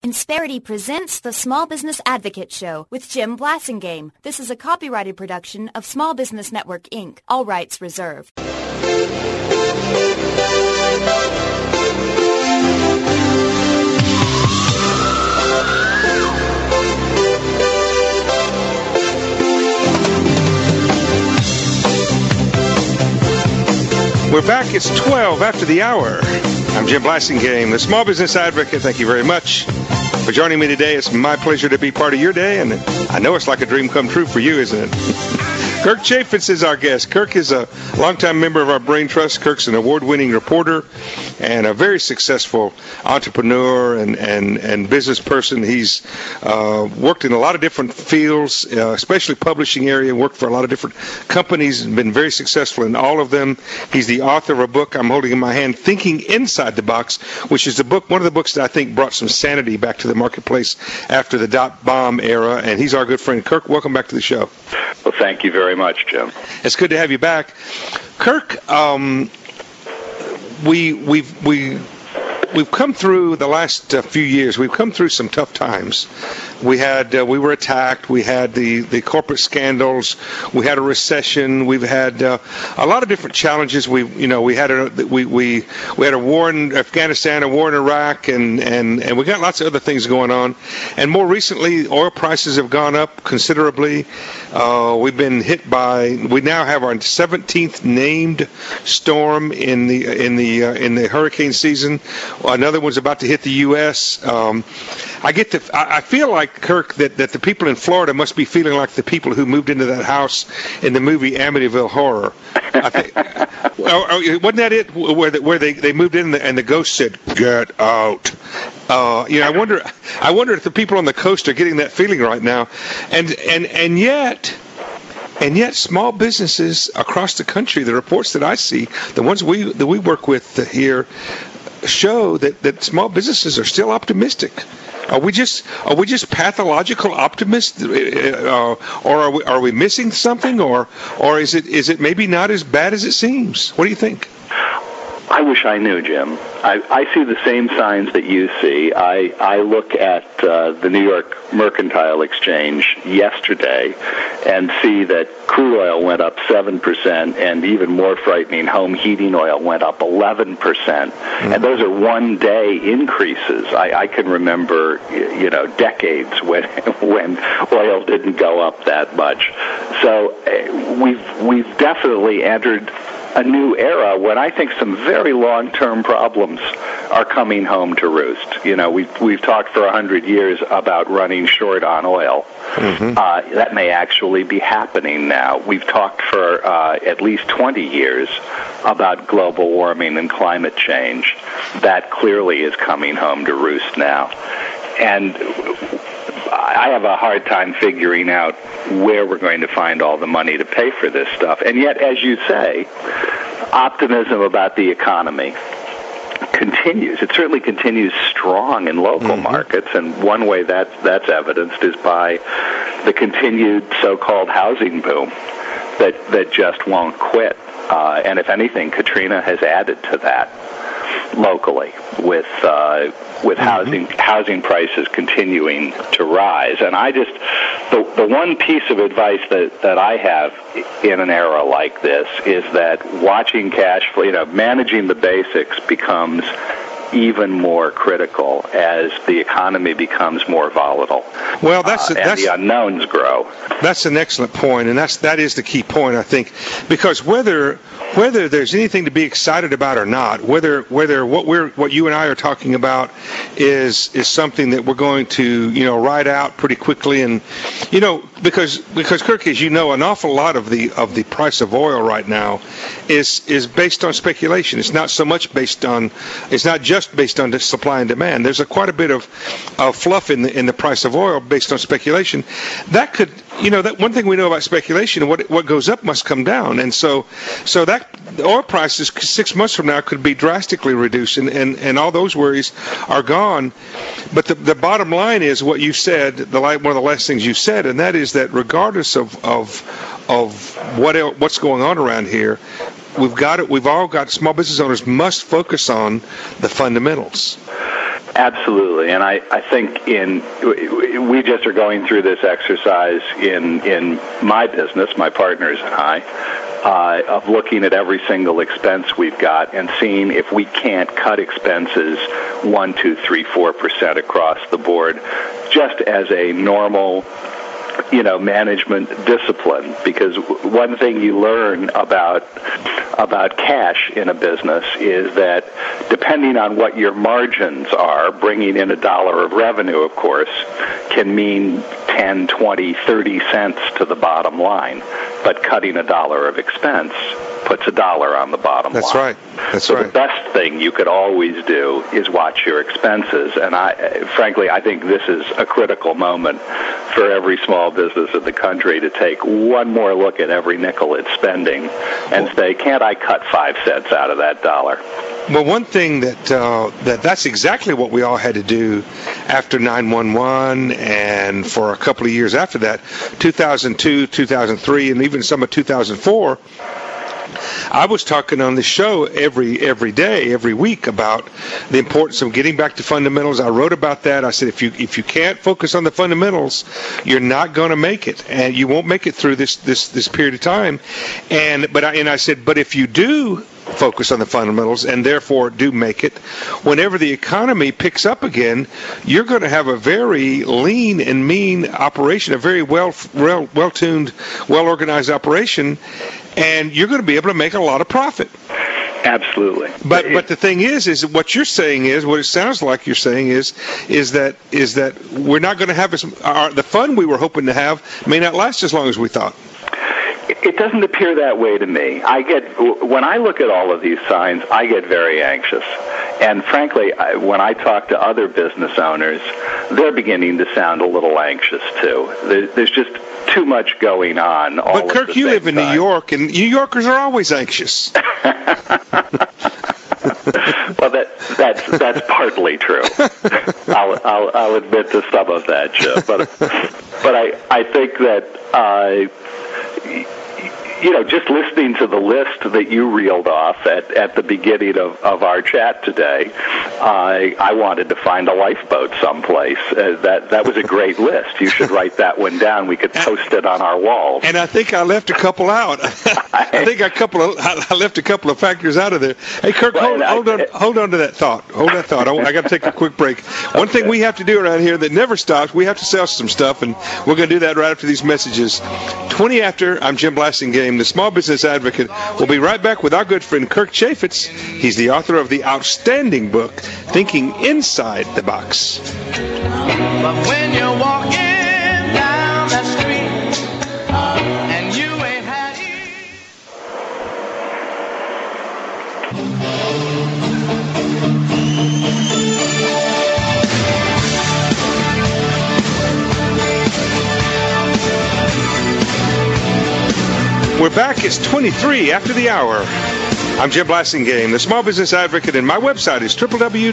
Insperity presents the Small Business Advocate Show with Jim Blasingame. This is a copyrighted production of Small Business Network, Inc. All rights reserved. We're back. It's 12 after the hour. I'm Jim Blasingame, the Small Business Advocate. Thank you very much for joining me today. It's my pleasure to be part of your day, and I know it's like a dream come true for you, isn't it? Kirk Chaffetz is our guest. Kirk is a longtime member of our Brain Trust. Kirk's an award-winning reporter and a very successful entrepreneur and business person. He's worked in a lot of different fields, especially publishing area, worked for a lot of different companies and been very successful in all of them. He's the author of a book I'm holding in my hand, Thinking Inside the Box, which is one of the books that I think brought some sanity back to the marketplace after the dot-bomb era. And he's our good friend. Kirk, welcome back to the show. Well, thank you very much, Jim. It's good to have you back. Kirk, we've come through the last few years. We've come through some tough times. We were attacked. We had the corporate scandals. We had a recession. We've had a lot of different challenges. We had a war in Afghanistan, a war in Iraq, and we got lots of other things going on. And more recently, oil prices have gone up considerably. We've been hit by. We now have our 17th named storm in the hurricane season. Another one's about to hit the U.S. I feel like, Kirk, that the people in Florida must be feeling like the people who moved into that house in the movie Amityville Horror. Wasn't that it? Where they moved in and the ghost said, "Get out." I wonder if the people on the coast are getting that feeling right now, and yet small businesses across the country, the reports that I see, the ones that we work with here, show that small businesses are still optimistic. Are we just pathological optimists, or are we missing something, or is it maybe not as bad as it seems? What do you think? I wish I knew, Jim. I see the same signs that you see. I look at the New York Mercantile Exchange yesterday and see that crude oil went up 7%, and even more frightening, home heating oil went up 11%. Mm-hmm. And those are one-day increases. I can remember, decades when oil didn't go up that much. So we've definitely entered a new era when I think some very long-term problems are coming home to roost. We've talked for 100 years about running short on oil. Mm-hmm. That may actually be happening now. We've talked for at least 20 years about global warming and climate change. That clearly is coming home to roost now. And I have a hard time figuring out where we're going to find all the money to pay for this stuff. And yet, as you say, optimism about the economy continues. It certainly continues strong in local markets, and one way that's evidenced is by the continued so-called housing boom that just won't quit. And if anything, Katrina has added to that locally with housing prices continuing to rise. And the one piece of advice that I have in an era like this is that watching cash flow, managing the basics becomes even more critical as the economy becomes more volatile. Well, and the unknowns grow. That's an excellent point, and that is the key point, I think, because whether there's anything to be excited about or not, whether what you and I are talking about is something that we're going to ride out pretty quickly, and because Kirk, as you know, an awful lot of the price of oil right now is based on speculation. It's not just based on the supply and demand. There's quite a bit of fluff in the price of oil based on speculation. That could, that one thing we know about speculation, what goes up must come down, and so that the oil prices 6 months from now could be drastically reduced, and all those worries are gone. But the bottom line is what you said, one of the last things you said, and that is that regardless of what's going on around here, we've all got small business owners must focus on the fundamentals. Absolutely, and I think we just are going through this exercise in my business, my partners and I, of looking at every single expense we've got and seeing if we can't cut expenses 1, 2, 3, 4% across the board, just as a normal, management discipline. Because one thing you learn about cash in a business is that depending on what your margins are, bringing in $1 of revenue, of course, can mean 10, 20, 30 cents to the bottom line. But cutting $1 of expense puts $1 on the bottom line. That's right. So the best thing you could always do is watch your expenses. And frankly, I think this is a critical moment for every small business in the country to take one more look at every nickel it's spending and say, can't I cut 5 cents out of that dollar? Well, one thing that's exactly what we all had to do after 9/11, and for a couple of years after that, 2002, 2003, and even some of 2004. I was talking on the show every day, every week about the importance of getting back to fundamentals. I wrote about that. I said if you can't focus on the fundamentals, you're not going to make it, and you won't make it through this period of time. But I said, but if you do focus on the fundamentals and therefore do make it, whenever the economy picks up again, you're going to have a very lean and mean operation, a very well-tuned, well-organized operation, and you're going to be able to make a lot of profit. Absolutely. But the thing is what you're saying is, what it sounds like you're saying is that we're not going to have the fun we were hoping to have may not last as long as we thought. It doesn't appear that way to me. When I look at all of these signs, I get very anxious. And frankly, when I talk to other business owners, they're beginning to sound a little anxious too. There's just too much going on. But Kirk, you live in New York, and New Yorkers are always anxious. Well, that's partly true. I'll admit to some of that, Jim. But I think that. Just listening to the list that you reeled off at the beginning of our chat today, I wanted to find a lifeboat someplace. That was a great list. You should write that one down. We could post it on our wall. And I think I left a couple out. I left a couple of factors out of there. Hey, Kirk, hold on to that thought. Hold that thought. I got to take a quick break. One thing we have to do around here that never stops, we have to sell some stuff, and we're going to do that right after these messages. 20 after, I'm Jim Blasingame, the Small Business Advocate. We'll be right back with our good friend Kirk Chaffetz. He's the author of the outstanding book, Thinking Inside the Box. But when you're walking down that street and you ain't had We're back. It's 23 after the hour. I'm Jim Blasingame, the Small Business Advocate, and my website is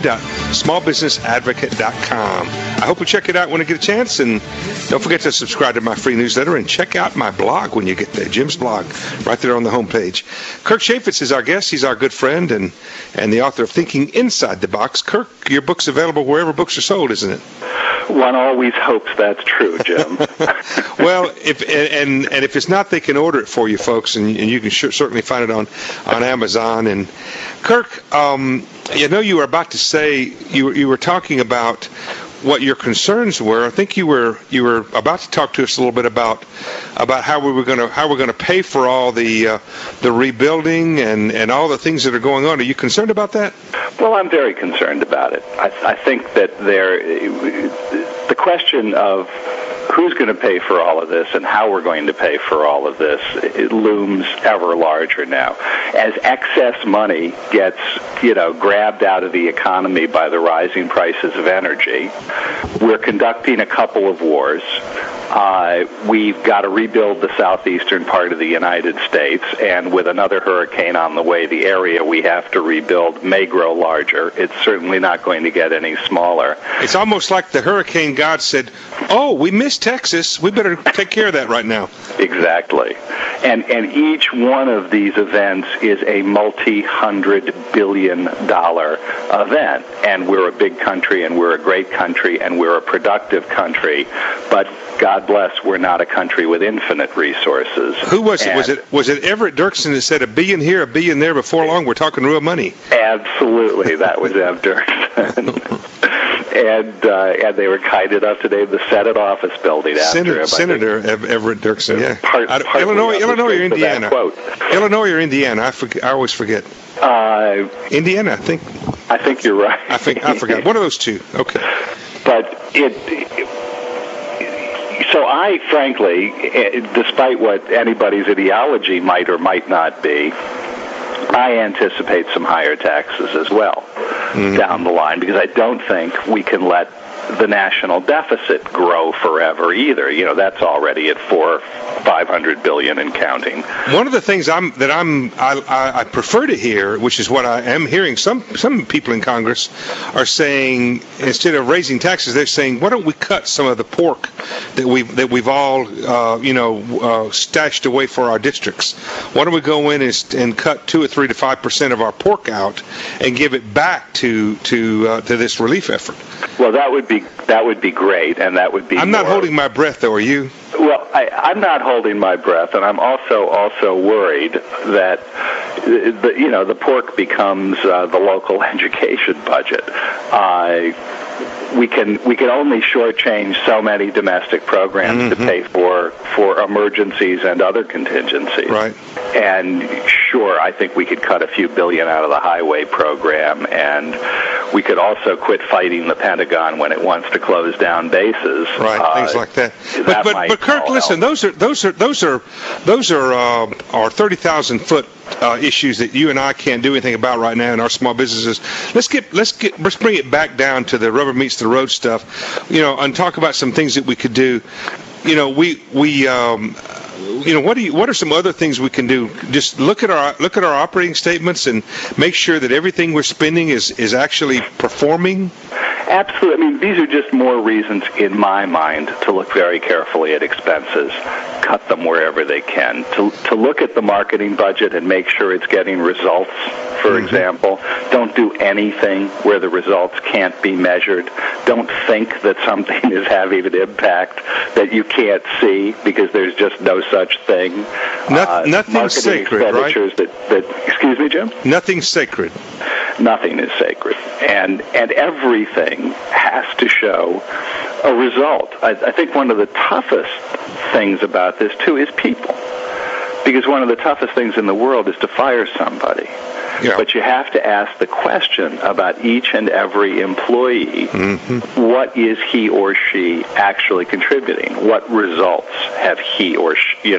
www.smallbusinessadvocate.com. I hope you check it out when you get a chance, and don't forget to subscribe to my free newsletter and check out my blog when you get there, Jim's blog, right there on the homepage. Kirk Chaffetz is our guest. He's our good friend and the author of Thinking Inside the Box. Kirk, your book's available wherever books are sold, isn't it? One always hopes that's true, Jim. Well, if it's not, they can order it for you, folks, and you can certainly find it on Amazon. And Kirk, you were about to say you were talking about what your concerns were. I think you were about to talk to us a little bit about how we're going to pay for all the rebuilding and all the things that are going on. Are you concerned about that? Well, I'm very concerned about it. I think that the question of who's going to pay for all of this and how we're going to pay for all of this, it looms ever larger now. As excess money gets, grabbed out of the economy by the rising prices of energy, we're conducting a couple of wars. We've got to rebuild the southeastern part of the United States, and with another hurricane on the way, the area we have to rebuild may grow larger. It's certainly not going to get any smaller. It's almost like the hurricane god said, "Oh, we missed Texas. We better take care of that right now." Exactly. And each one of these events is a multi-$100 billion event. And we're a big country, and we're a great country, and we're a productive country. But God bless, we're not a country with infinite resources. Who was it? Was it Everett Dirksen that said $1 billion here, $1 billion there? Before long, we're talking real money. Absolutely, that was Ev Dirksen. And they were kind enough to name the Senate office building after him. Senator Everett Dirksen, yeah. Illinois or Indiana? Illinois or Indiana? I always forget. Indiana, I think. I think you're right. I forgot. One of those two. Okay. But so I, frankly, despite what anybody's ideology might or might not be, I anticipate some higher taxes as well down the line, because I don't think we can let the national deficit grow forever either. You know, that's already at $500 billion and counting. One of the things I prefer to hear, which is what I am hearing, some people in Congress are saying, instead of raising taxes, they're saying, why don't we cut some of the pork that we've all stashed away for our districts? Why don't we go in and cut 2 or 3 to 5% of our pork out and give it back to this relief effort? Well, that would be great, and that would be. I'm not holding my breath, though. Are you? Well, I'm not holding my breath, and I'm also worried that the pork becomes the local education budget. We can only shortchange so many domestic programs to pay for emergencies and other contingencies. Right. And sure, I think we could cut a few billion out of the highway program, and we could also quit fighting the Pentagon when it wants to close down bases. Right, things like that. But Kirk, listen, those are our 30,000-foot issues that you and I can't do anything about right now in our small businesses. Let's bring it back down to the rubber meets the road stuff, and talk about some things that we could do. What are some other things we can do? Just look at our operating statements and make sure that everything we're spending is actually performing. Absolutely. I mean, these are just more reasons in my mind to look very carefully at expenses, cut them wherever they can, to look at the marketing budget and make sure it's getting results, for example. Don't do anything where the results can't be measured. Don't think that something is having an impact that you can't see, because there's just no such thing. Nothing's sacred, right? Excuse me, Jim? Nothing's sacred. Nothing is sacred, and everything has to show a result. I think one of the toughest things about this, too, is people, because one of the toughest things in the world is to fire somebody. Yeah. But you have to ask the question about each and every employee. What is he or she actually contributing? What results have he or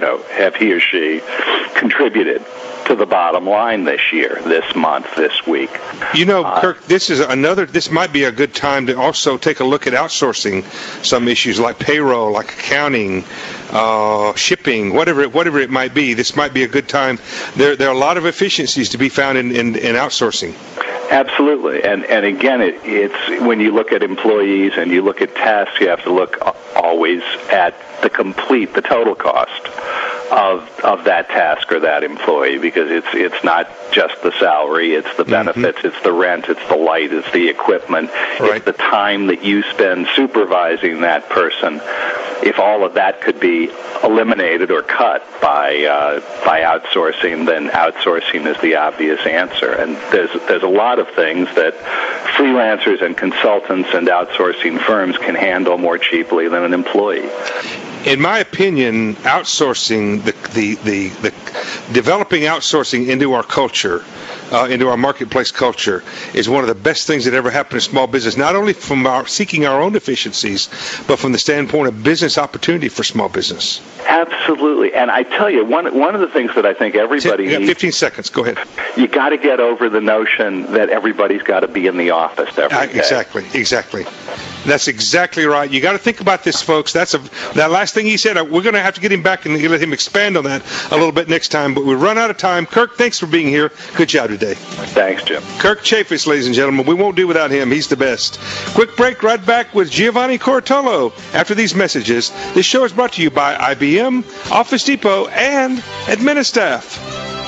she contributed to the bottom line this year, this month, this week? Kirk, this might be a good time to also take a look at outsourcing some issues like payroll, like accounting, shipping, whatever it might be. This might be a good time. There are a lot of efficiencies to be found in outsourcing. Absolutely, and again, it's when you look at employees and you look at tasks, you have to look always at the total cost of that task or that employee, because it's not just the salary, it's the benefits, it's the rent, it's the light, it's the equipment, it's the time that you spend supervising that person. If all of that could be eliminated or cut by outsourcing, then outsourcing is the obvious answer. And there's a lot of things that freelancers and consultants and outsourcing firms can handle more cheaply than an employee. In my opinion, outsourcing, the developing outsourcing into our culture, into our marketplace culture, is one of the best things that ever happened to small business, not only from seeking our own efficiencies, but from the standpoint of business opportunity for small business. Absolutely. And I tell you, one of the things that I think everybody needs... 15 seconds. Go ahead. You got to get over the notion that everybody's got to be in the office every day. Exactly. That's exactly right. You got to think about this, folks. That last thing he said. We're going to have to get him back and let him expand on that a little bit next time. But we've run out of time. Kirk, thanks for being here. Good job today. Thanks, Jim. Kirk Chaffetz, ladies and gentlemen. We won't do without him. He's the best. Quick break. Right back with Giovanni Cortolo after these messages. This show is brought to you by IBM, Office Depot, and Administaff.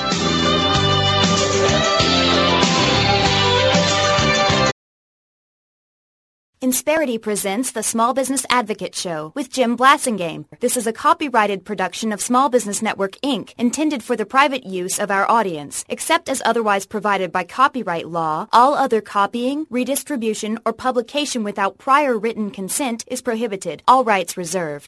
Insperity presents the Small Business Advocate Show with Jim Blasingame. This is a copyrighted production of Small Business Network, Inc., intended for the private use of our audience. Except as otherwise provided by copyright law, all other copying, redistribution, or publication without prior written consent is prohibited. All rights reserved.